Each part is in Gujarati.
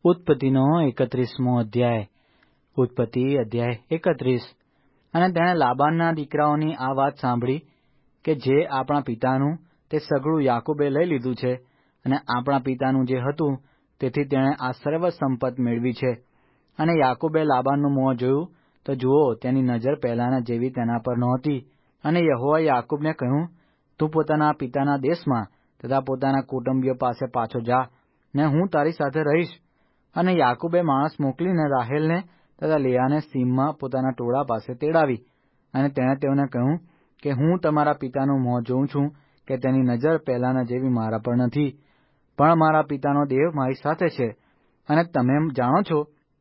ઉત્પત્તિનો 31મો અધ્યાય. ઉત્પત્તિ અધ્યાય 31. અને તેણે લાબાનના દીકરાઓની આ વાત સાંભળી કે જે આપણા પિતાનું તે સગળું યાકૂબે લઈ લીધું છે, અને આપણા પિતાનું જે હતું તેથી તેણે આ સર્વ સંપત્ત મેળવી છે. અને યાકૂબે લાબાનનું મોં જોયું, તો જુઓ, તેની નજર પહેલાંના જેવી તેના પર નહોતી. અને યહોવાએ યાકૂબને કહ્યું, તું પોતાના પિતાના દેશમાં તથા પોતાના કુટુંબીઓ પાસે પાછો જા, ને હું તારી સાથે રહીશ. અને યાકૂબે માણસ મોકલીને રાહેલને તથા લેયાને સીમમાં પોતાના ટોળા પાસે તેડાવી. અને તેણે તેઓને કહ્યું કે હું તમારા પિતાનું મોં જોઉં છું કે તેની નજર પહેલાંના જેવી મારા પર નથી, પણ મારા પિતાનો દેવ મારી સાથે છે. અને તમે જાણો છો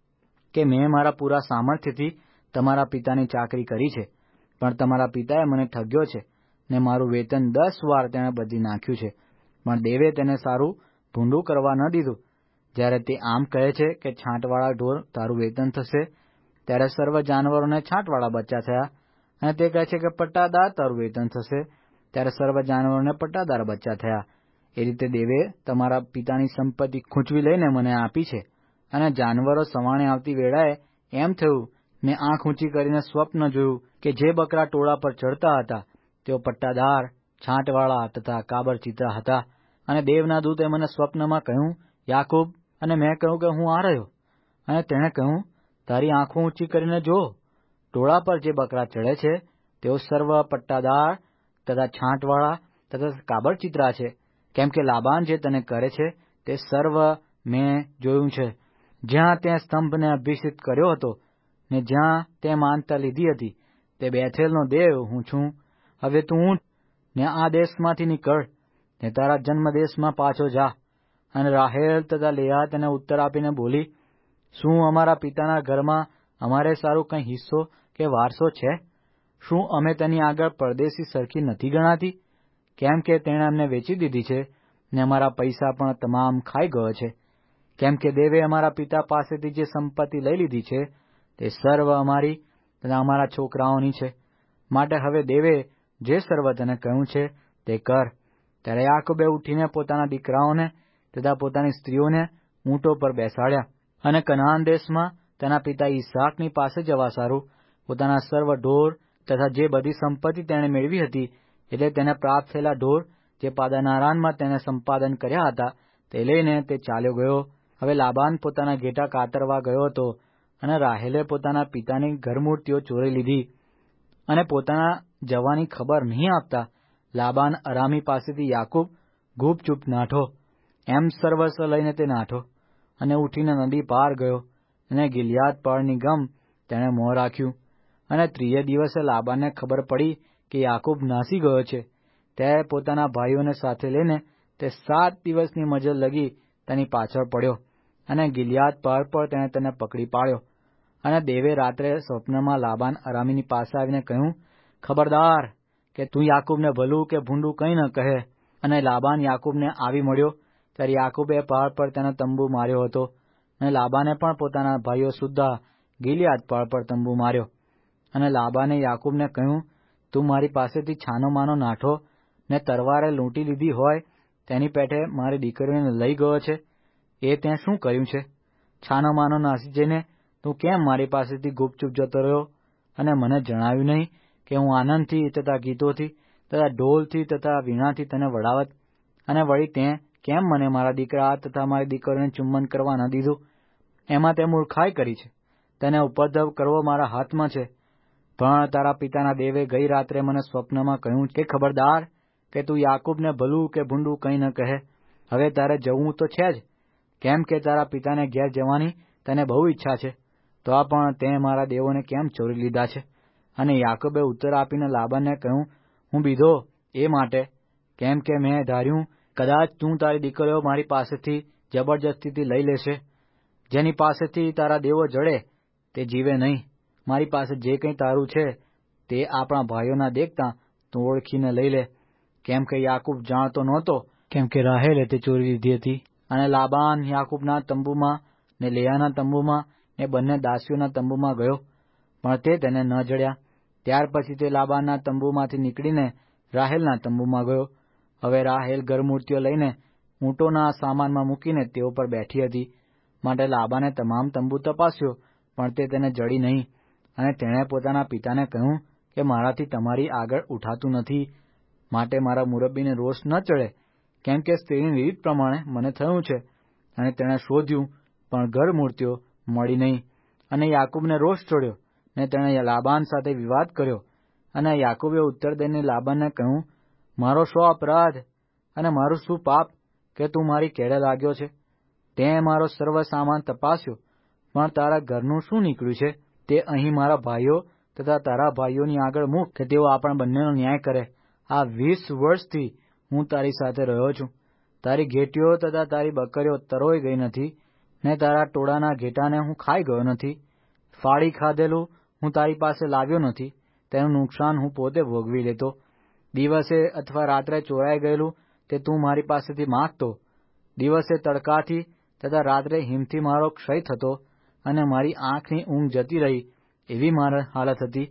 કે મેં મારા પૂરા સામર્થ્યથી તમારા પિતાની ચાકરી કરી છે, પણ તમારા પિતાએ મને ઠગ્યો છે, ને મારું વેતન 10 વાર તેણે બદલી નાખ્યું છે. પણ દેવે તેને સારું ભૂંડું કરવા ન દીધું. જ્યારે તે આમ કહે છે કે છાંટવાળા ઢોર તારું વેતન થશે, ત્યારે સર્વ જાનવરોને છાંટવાળા બચ્ચા થયા. અને તે કહે છે કે પટ્ટાદાર તારું વેતન થશે, ત્યારે સર્વ જાનવરોને પટ્ટાદાર બચ્ચા થયા. એ રીતે દેવે તમારા પિતાની સંપત્તિ ખૂંચવી લઈને મને આપી છે. અને જાનવરો સવાણે આવતી વેળાએ એમ થયું, મેં આંખ ઊંચી કરીને સ્વપ્ન જોયું કે જે બકરા ટોળા પર ચડતા હતા તેઓ પટ્ટાદાર, છાંટવાળા તથા કાબરચીતરા હતા. અને દેવના દૂતે મને સ્વપ્નમાં કહ્યું, યાકૂબ. અને મેં કહ્યું કે હું આ રહ્યો. અને તેણે કહ્યું, તારી આંખો ઊંચી કરીને જો, ટોળા પર જે બકરા ચડે છે તેઓ સર્વ પટ્ટાદાર તથા છાંટવાળા તથા કાબરચીતરા છે, કેમ કે લાબાન જે તને કરે છે તે સર્વ મેં જોયું છે. જ્યાં તે સ્તંભને અભિષિક્ત કર્યો હતો ને જ્યાં તે માનતા લીધી હતી, તે બેથેલનો દેવ હું છું. હવે તું ઊઠ ને આ દેશમાંથી નીકળ ને તારા જન્મદેશમાં પાછો જા. અને રાહેલ તથા લેયા તેને ઉત્તર આપીને બોલી, શું અમારા પિતાના ઘરમાં અમારે સારું કંઈ હિસ્સો કે વારસો છે? શું અમે તેની આગળ પરદેશી સરખી નથી ગણાતી? કેમ કે તેણે અમને વેચી દીધી છે, ને અમારા પૈસા પણ તમામ ખાઈ ગયો છે. કેમ કે દેવે અમારા પિતા પાસેથી જે સંપત્તિ લઈ લીધી છે તે સર્વ અમારી તથા અમારા છોકરાઓની છે. માટે હવે દેવે જે સર્વ તને કહ્યું છે તે કર. ત્યારે યાકૂબે ઉઠીને પોતાના દીકરાઓને તથા પોતાની સ્ત્રીઓને ઊંટો પર બેસાડ્યા, અને કનાન દેશમાં તેના પિતા ઈસાકની પાસે જવા સારું પોતાના સર્વ ઢોર તથા જે બધી સંપત્તિ તેણે મેળવી હતી, એટલે તેને પ્રાપ્ત થયેલા ઢોર જે પાદાન આરામમાં તેણે સંપાદન કર્યા હતા તે લઈને તે ચાલ્યો ગયો. હવે લાબાન પોતાના ઘેટાં કાતરવા ગયો હતો, અને રાહેલે પોતાના પિતાની ઘરમૂરતીઓ ચોરી લીધી. અને પોતાના જવાની ખબર નહીં આપતા લાબાન અરામી પાસેથી યાકૂબ ગુપચૂપ નાઠો. એમ સર્વસ્વ લઈને તે નાઠો અને ઉઠીને નદી પાર ગયો, અને ગિલિયાદ પળની ગમ તેણે મોં રાખ્યું. અને 3 દિવસે લાબાનને ખબર પડી કે યાકૂબ નાસી ગયો છે. ત્યારે પોતાના ભાઈઓને સાથે લઈને તે 7 દિવસની મજલ લગી તેની પાછળ પડ્યો, અને ગિલિયાદ પહાડ પર તેણે તેને પકડી પાડ્યો. અને દેવે રાત્રે સ્વપ્નમાં લાબાન અરામીની પાસે આવીને કહ્યું, ખબરદાર કે તું યાકૂબને ભલું કે ભૂંડું કંઈ ન કહે. અને લાબાન યાકૂબને આવી મળ્યો ત્યારે યાકૂબે પહાડ પર તેનો તંબુ માર્યો હતો, અને લાબાને પણ પોતાના ભાઈઓ સુદ્ધા ગિલિયાદ પહાડ પર તંબુ માર્યો. અને લાબાને યાકૂબને કહ્યું, તું મારી પાસેથી છાનો માનો નાઠો ને તરવારે લૂંટી લીધી હોય તેની પેઠે મારી દીકરીઓને લઈ ગયો છે. એ તે શું કર્યું છે? છાનો માનો નાસી જઈને તું કેમ મારી પાસેથી ગુપચૂપ જતો રહ્યો અને મને જણાવ્યું નહીં કે હું આનંદથી તથા ગીતોથી તથા ઢોલથી તથા વીણાથી તને વડાવત? અને વળી તે કેમ મને મારા દીકરા તથા મારી દીકરીઓને ચુંબન કરવા ન દીધું? એમાં તે મૂર્ખાઈ કરી છે. તેને ઉપદ્રવ કરવો મારા હાથમાં છે. પણ તારા પિતાના દેવે ગઈ રાત્રે મને સ્વપ્નમાં કહ્યું કે ખબરદાર કે તું યાકૂબને ભલું કે ભૂંડું કંઈ ન કહે. હવે તારે જવું તો છે જ, કેમ કે તારા પિતાને ઘેર જવાની તને બહુ ઈચ્છા છે. તો આ પણ તે મારા દેવોને કેમ ચોરી લીધા છે? અને યાકૂબે ઉત્તર આપીને લાબાનને કહ્યું, હું બીધો એ માટે, કેમ કે મેં ધાર્યું કદાચ તું તારી દીકરીઓ મારી પાસેથી જબરજસ્તીથી લઈ લેશે. જેની પાસેથી તારા દેવો જડે તે જીવે નહીં. મારી પાસે જે કંઈ તારું છે તે આપણા ભાઈઓના દેખતા તું ઓળખીને લઈ લે. કેમ કે યાકૂબ જાણતો નહોતો, કેમ કે રાહેલે તે ચોરી લીધી હતી. અને લાબાન યાકૂબના તંબુમાં ને લેયાના તંબુમાં ને બંને દાસીઓના તંબુમાં ગયો, પણ તે તેને ન જડ્યા. ત્યાર પછી તે લાબાનના તંબુમાંથી નીકળીને રાહેલના તંબુમાં ગયો. હવે રાહેલ ઘરમૂરતીઓ લઈને ઊંટોના સામાનમાં મૂકીને તેઓ પર બેઠી હતી. માટે લાબાને તમામ તંબુ તપાસ્યો, પણ તે તેને જડી નહીં. અને તેણે પોતાના પિતાને કહ્યું કે મારાથી તમારી આગળ ઉઠાતું નથી, માટે મારા મુરબ્બીને રોષ ન ચડે, કેમ કે સ્ત્રીની રીત પ્રમાણે મને થયું છે. અને તેણે શોધ્યું, પણ ઘરમૂળતીઓ મળી નહીં. અને યાકૂબને રોષ ચડ્યો, ને તેણે લાબાન સાથે વિવાદ કર્યો. અને યાકૂબે ઉત્તર દઈને લાબાનને કહ્યું, મારો શો અપરાધ અને મારું શું પાપ કે તું મારી કેડે લાગ્યો છે? તેં મારો સર્વ સામાન તપાસ્યો, પણ તારા ઘરનું શું નીકળ્યું છે તે અહીં મારા ભાઈઓ તથા તારા ભાઈઓની આગળ મૂક, કે તેઓ આપણા બંનેનો ન્યાય કરે. આ 20 વર્ષથી હું તારી સાથે રહ્યો છું. તારી ઘેટીઓ તથા તારી બકરીઓ તરોઈ ગઈ નથી, ને તારા ટોળાના ઘેટાને હું ખાઈ ગયો નથી. ફાળી ખાધેલું હું તારી પાસે લાવ્યો નથી, તેનું નુકસાન હું પોતે ભોગવી લેતો. દિવસે અથવા રાત્રે ચોરાઈ ગયેલું તે તું મારી પાસેથી માંગતો. દિવસે તડકાથી તથા રાત્રે હિમથી મારો ક્ષય થતો, અને મારી આંખની ઊંઘ જતી રહી, એવી મારી હાલત હતી.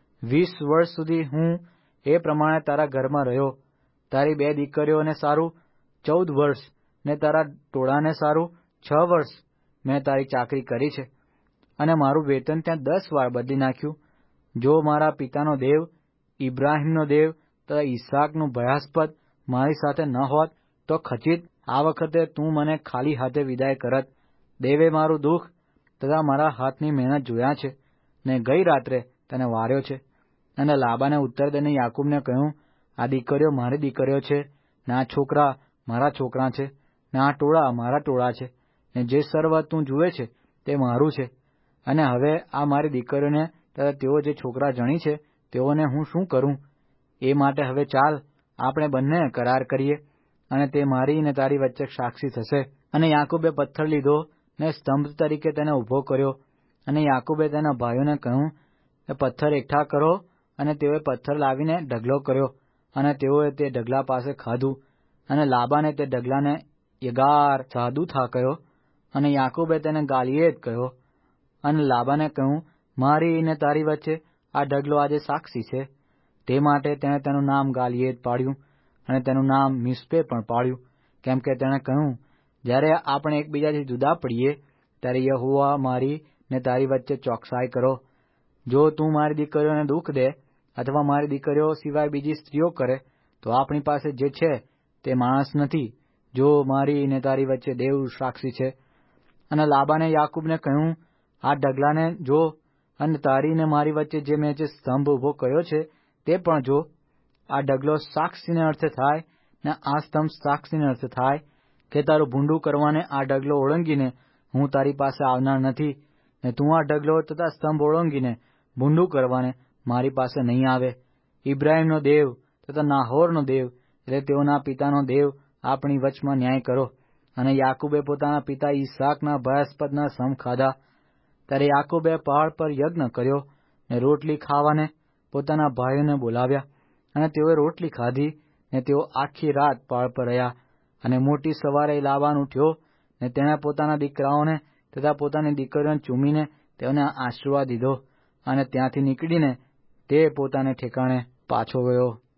20 વર્ષ સુધી હું એ પ્રમાણે તારા ઘરમાં રહ્યો. તારી 2 દીકરીઓને સારું 14 વર્ષ, ને તારા ટોળાને સારું 6 વર્ષ મેં તારી ચાકરી કરી છે, અને મારું વેતન ત્યાં 10 વાર બદલી નાખ્યું. જો મારા પિતાનો દેવ, ઇબ્રાહીમનો દેવ તથા ઈસાકનું ભયાસ્પદ મારી સાથે ન હોત, તો ખચિત આ વખતે તું મને ખાલી હાથે વિદાય કરત. દેવે મારું દુઃખ તથા મારા હાથની મહેનત જોયા છે, ને ગઈ રાત્રે તેને વાર્યો છે. અને લાબાને ઉત્તર દઈને યાકૂબને કહ્યું, આ દીકરીઓ મારી દીકરીઓ છે, ને આ છોકરા મારા છોકરા છે, ને આ ટોળા મારા ટોળા છે, ને જે સર્વ તું જુએ છે તે મારું છે. અને હવે આ મારી દીકરીઓને તથા તેઓ જે છોકરા જણી છે તેઓને હું શું કરું? એ માટે હવે ચાલ, આપણે બંને કરાર કરીએ, અને તે મારી ને તારી વચ્ચે સાક્ષી થશે. અને યાકૂબે પથ્થર લીધો ને સ્તંભ તરીકે તેને ઊભો કર્યો. અને યાકૂબે તેના ભાઈઓને કહ્યું કે પથ્થર એકઠા કરો, અને તેઓએ પથ્થર લાવીને ઢગલો કર્યો, અને તેઓએ તે ઢગલા પાસે ખાધું. અને લાબાને તે ઢગલાને યગાર સાદુથા કહ્યો, અને યાકૂબે તેને ગાલિયેદ કહ્યો. અને લાબાને કહ્યું, મારી ને તારી વચ્ચે આ ઢગલો આજે સાક્ષી છે. તે માટે તેણે તેનું નામ ગાલિયેદ પાડ્યું, અને તેનું નામ મિસ્પે પણ પાડ્યું, કેમ કે તેણે કહ્યું, જ્યારે આપણે એકબીજાથી જુદા પડીએ, ત્યારે યહોવા મારી ને તારી વચ્ચે ચોકસાઈ કરો. જો તું મારી દીકરીઓને દુઃખ દે, અથવા મારી દીકરીઓ સિવાય બીજી સ્ત્રીઓ કરે, તો આપણી પાસે જે છે તે માણસ નથી, જો મારી ને તારી વચ્ચે દેવ સાક્ષી છે. અને લાબાને યાકૂબને કહ્યું, આ ઢગલાને જો, અને તારી ને મારી વચ્ચે જે મેં જે સ્તંભ ઉભો કર્યો છે તે પણ જો. આ ઢગલો સાક્ષીને અર્થે થાય, ને આ સ્તંભ સાક્ષીને અર્થે થાય, કે તારું ભૂંડું કરવાને આ ઢગલો ઓળંગીને હું તારી પાસે આવનાર નથી, ને તું આ ઢગલો તથા સ્તંભ ઓળંગીને ભૂંડું કરવાને મારી પાસે નહીં આવે. ઇબ્રાહીમનો દેવ તથા નાહોરનો દેવ, એટલે તેઓના પિતાનો દેવ, આપણી વચમાં ન્યાય કરો. અને યાકૂબે પોતાના પિતા ઈસાકના ભયાસ્પદના સમ ખાધા. ત્યારે યાકૂબે પહાડ પર યજ્ઞ કર્યો, ને રોટલી ખાવાને પોતાના ભાઈઓને બોલાવ્યા. અને તેઓએ રોટલી ખાધી, ને તેઓ આખી રાત પહાડ પર રહ્યા. અને મોટી સવારે લાબાન ઉઠ્યો, ને તેણે પોતાના દીકરાઓને તથા પોતાની દીકરીઓને ચૂમીને તેઓને આશીર્વાદ દીધો, અને ત્યાંથી નીકળીને તે પોતાને ઠેકાણે પાછો ગયો.